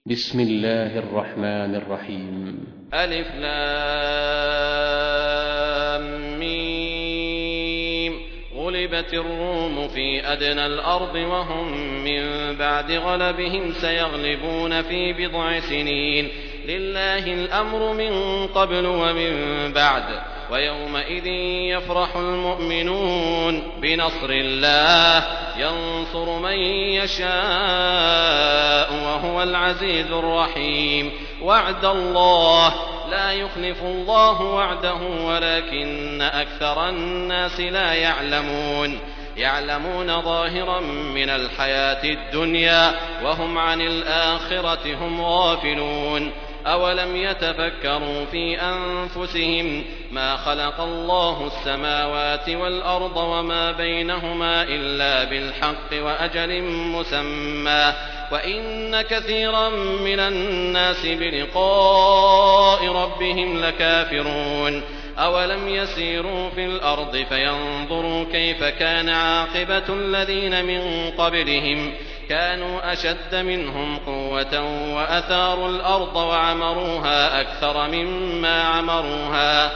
بسم الله الرحمن الرحيم. ألف لام ميم. غلبت الروم في أدنى الأرض وهم من بعد غلبهم سيغلبون في بضع سنين. لله الأمر من قبل ومن بعد ويومئذ يفرح المؤمنون بنصر الله ينصر من يشاء وهو العزيز الرحيم. وعد الله لا يخلف الله وعده ولكن أكثر الناس لا يعلمون ظاهرا من الحياة الدنيا وهم عن الآخرة هم غافلون. أولم يتفكروا في أنفسهم ما خلق الله السماوات والأرض وما بينهما إلا بالحق وأجل مسمى وإن كثيرا من الناس بلقاء ربهم لكافرون. أولم يسيروا في الأرض فينظروا كيف كان عاقبة الذين من قبلهم كانوا أشد منهم قوة وأثاروا الأرض وعمروها أكثر مما عمروها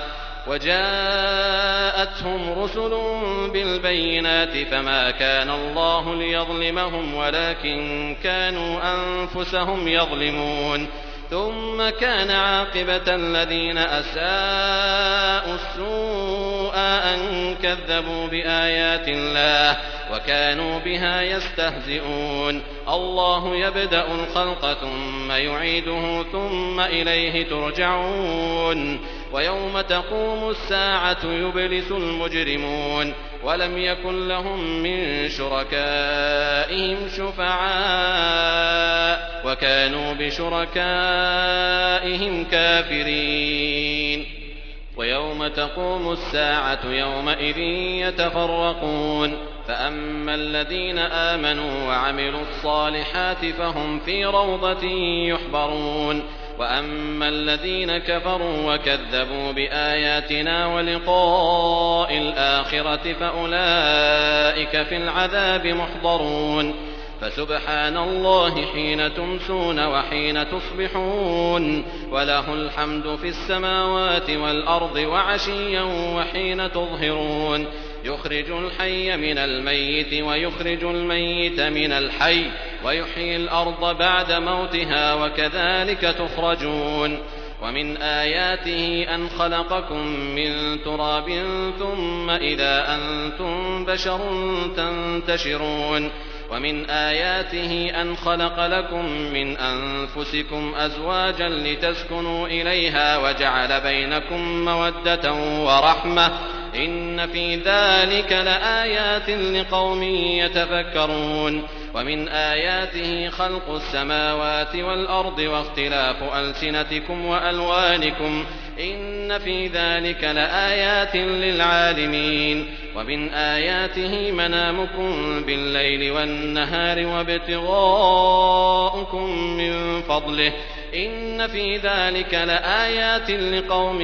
وجاءتهم رسل بالبينات فما كان الله ليظلمهم ولكن كانوا أنفسهم يظلمون. ثم كان عاقبة الذين أساءوا السوء أن كذبوا بآيات الله وكانوا بها يستهزئون. الله يبدأ الخلق ثم يعيده ثم إليه ترجعون. ويوم تقوم الساعة يبلس المجرمون ولم يكن لهم من شركائهم شفعاء وكانوا بشركائهم كافرين. ويوم تقوم الساعة يومئذ يتفرقون فأما الذين آمنوا وعملوا الصالحات فهم في روضة يحبرون وأما الذين كفروا وكذبوا بآياتنا ولقاء الآخرة فأولئك في العذاب محضرون. فسبحان الله حين تمسون وحين تصبحون وله الحمد في السماوات والأرض وعشيا وحين تظهرون. يخرج الحي من الميت ويخرج الميت من الحي ويحيي الأرض بعد موتها وكذلك تخرجون. ومن آياته أن خلقكم من تراب ثم إذا أنتم بشر تنتشرون. ومن آياته أن خلق لكم من أنفسكم أزواجا لتسكنوا إليها وجعل بينكم مودة ورحمة إن في ذلك لآيات لقوم يتفكرون. ومن آياته خلق السماوات والأرض واختلاف ألسنتكم وألوانكم إن في ذلك لآيات للعالمين. ومن آياته منامكم بالليل والنهار وابتغاؤكم من فضله إن في ذلك لآيات لقوم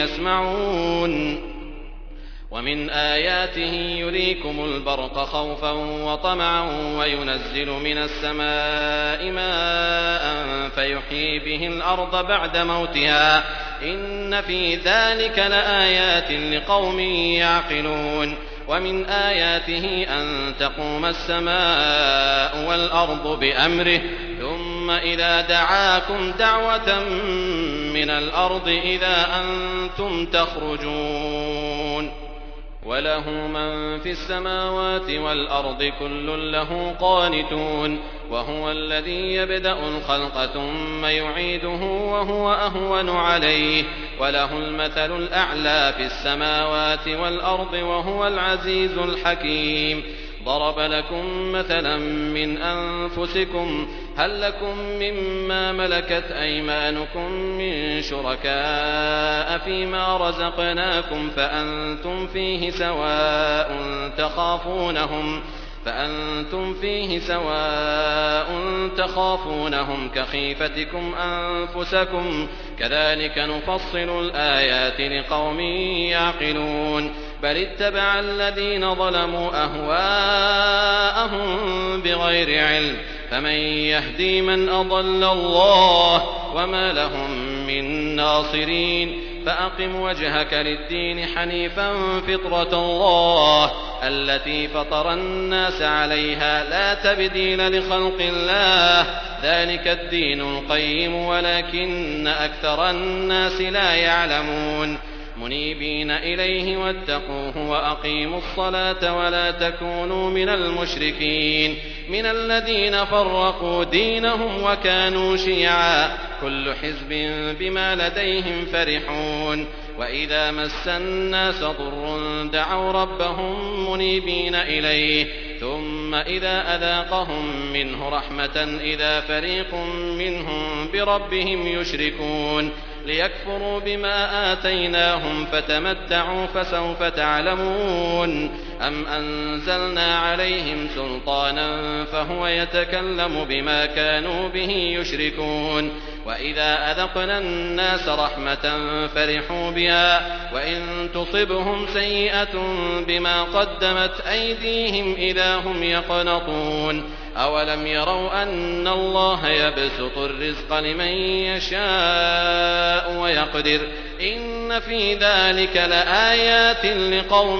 يسمعون. ومن آياته يريكم البرق خوفا وطمعا وينزل من السماء ماء فيحيي به الأرض بعد موتها إن في ذلك لآيات لقوم يعقلون. ومن آياته أن تقوم السماء والأرض بأمره ثم إذا دعاكم دعوة من الأرض إذا أنتم تخرجون. وله من في السماوات والأرض كل له قانتون. وهو الذي يبدأ الخلق ثم يعيده وهو أهون عليه وله المثل الأعلى في السماوات والأرض وهو العزيز الحكيم. ضرب لكم مثلا من أنفسكم هل لكم مما ملكت أيمانكم من شركاء فيما رزقناكم فأنتم فيه سواء تخافونهم كخيفتكم أنفسكم كذلك نفصل الآيات لقوم يعقلون. بل اتبع الذين ظلموا أهواءهم بغير علم فمن يهدي من أضل الله وما لهم من ناصرين فأقم وجهك للدين حنيفا فطرة الله التي فطر الناس عليها لا تبديل لخلق الله ذلك الدين القيم ولكن أكثر الناس لا يعلمون منيبين إليه واتقوه وأقيموا الصلاة ولا تكونوا من المشركين من الذين فرقوا دينهم وكانوا شيعا كل حزب بما لديهم فرحون وإذا مس الناس ضر دعوا ربهم منيبين إليه ثم إذا أذاقهم منه رحمة إذا فريق منهم بربهم يشركون ليكفروا بما آتيناهم فتمتعوا فسوف تعلمون أم أنزلنا عليهم سلطانا فهو يتكلم بما كانوا به يشركون وإذا أذقنا الناس رحمة فرحوا بها وإن تصبهم سيئة بما قدمت أيديهم إذا هم يقنطون أولم يروا أن الله يبسط الرزق لمن يشاء ويقدر إن في ذلك لآيات لقوم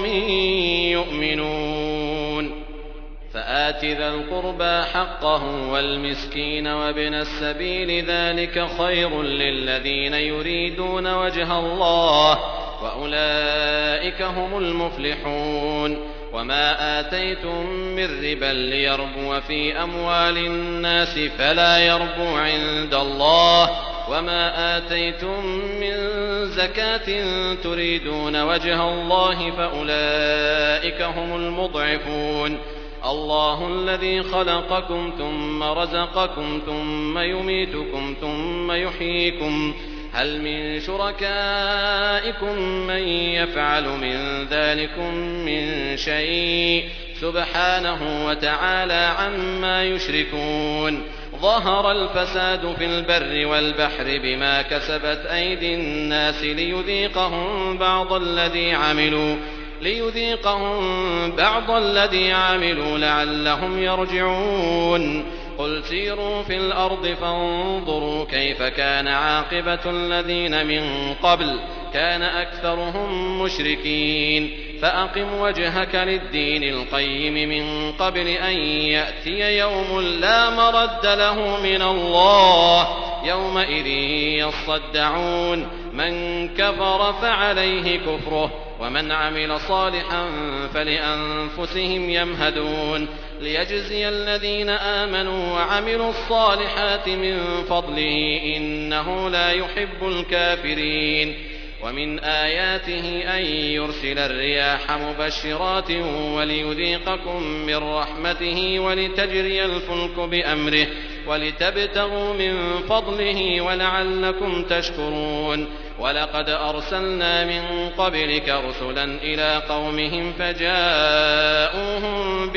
يؤمنون فآت ذا القربى حقه والمسكين وابن السبيل ذلك خير للذين يريدون وجه الله وأولئك هم المفلحون وما آتيتم من ربا ليربو في أموال الناس فلا يربو عند الله وما آتيتم من زكاة تريدون وجه الله فأولئك هم المضعفون الله الذي خلقكم ثم رزقكم ثم يميتكم ثم يحييكم هل من شركائكم من يفعل من ذلكم من شيء سبحانه وتعالى عما يشركون ظهر الفساد في البر والبحر بما كسبت أيدي الناس ليذيقهم بعض الذي عملوا لعلهم يرجعون قل سيروا في الأرض فانظروا كيف كان عاقبة الذين من قبل كان أكثرهم مشركين فأقم وجهك للدين القيم من قبل أن يأتي يوم لا مرد له من الله يومئذ يصدعون من كفر فعليه كفره ومن عمل صالحا فلأنفسهم يمهدون ليجزي الذين آمنوا وعملوا الصالحات من فضله إنه لا يحب الكافرين ومن آياته أن يرسل الرياح مبشرات وليذيقكم من رحمته ولتجري الفلك بأمره ولتبتغوا من فضله ولعلكم تشكرون ولقد أرسلنا من قبلك رسلا إلى قومهم فجاءوهم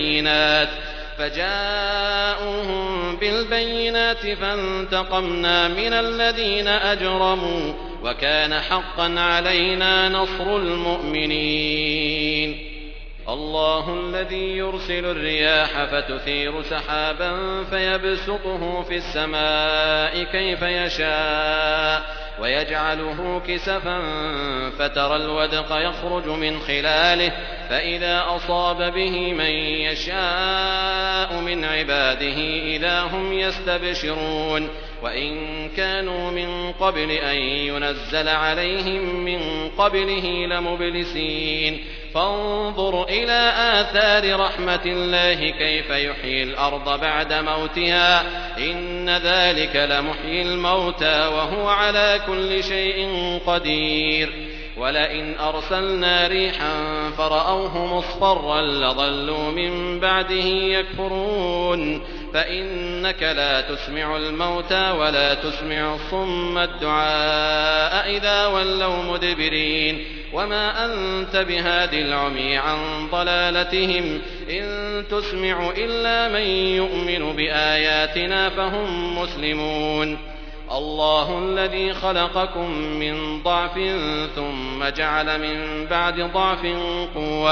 بالبينات فانتقمنا من الذين أجرموا وكان حقا علينا نصر المؤمنين الله الذي يرسل الرياح فتثير سحابا فيبسطه في السماء كيف يشاء ويجعله كسفا فترى الودق يخرج من خلاله فإذا أصاب به من يشاء من عباده إذا هم يستبشرون وإن كانوا من قبل أن ينزل عليهم من قبله لمبلسين فانظر إلى آثار رحمة الله كيف يحيي الأرض بعد موتها إن ذلك لمحيي الموتى وهو على كل شيء قدير ولئن أرسلنا ريحا فرأوه مصفرا لظلوا من بعده يكفرون فإنك لا تسمع الموتى ولا تسمع الصم الدعاء إذا ولوا مدبرين وما أنت بهاد العمي عن ضلالتهم إن تسمع إلا من يؤمن بآياتنا فهم مسلمون الله الذي خلقكم من ضعف ثم جعل من بعد ضعف قوة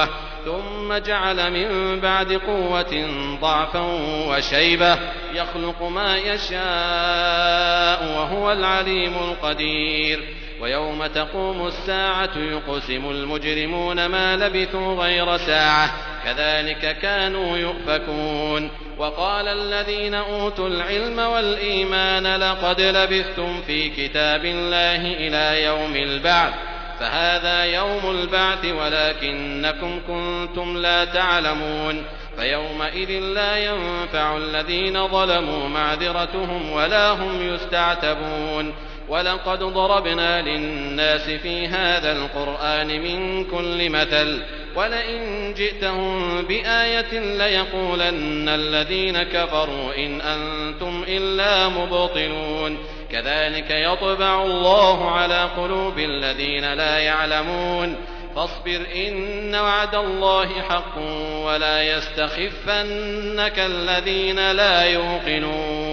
ثم جعل من بعد قوة ضعفا وشيبة يخلق ما يشاء وهو العليم القدير ويوم تقوم الساعة يقسم المجرمون ما لبثوا غير ساعة كذلك كانوا يؤفكون وقال الذين أوتوا العلم والإيمان لقد لبثتم في كتاب الله إلى يوم البعث فهذا يوم البعث ولكنكم كنتم لا تعلمون فيومئذ لا ينفع الذين ظلموا معذرتهم ولا هم يستعتبون ولقد ضربنا للناس في هذا القرآن من كل مثل ولئن جئتهم بآية ليقولن الذين كفروا إن أنتم إلا مبطلون كذلك يطبع الله على قلوب الذين لا يعلمون فاصبر إن وعد الله حق ولا يستخفنك الذين لا يوقنون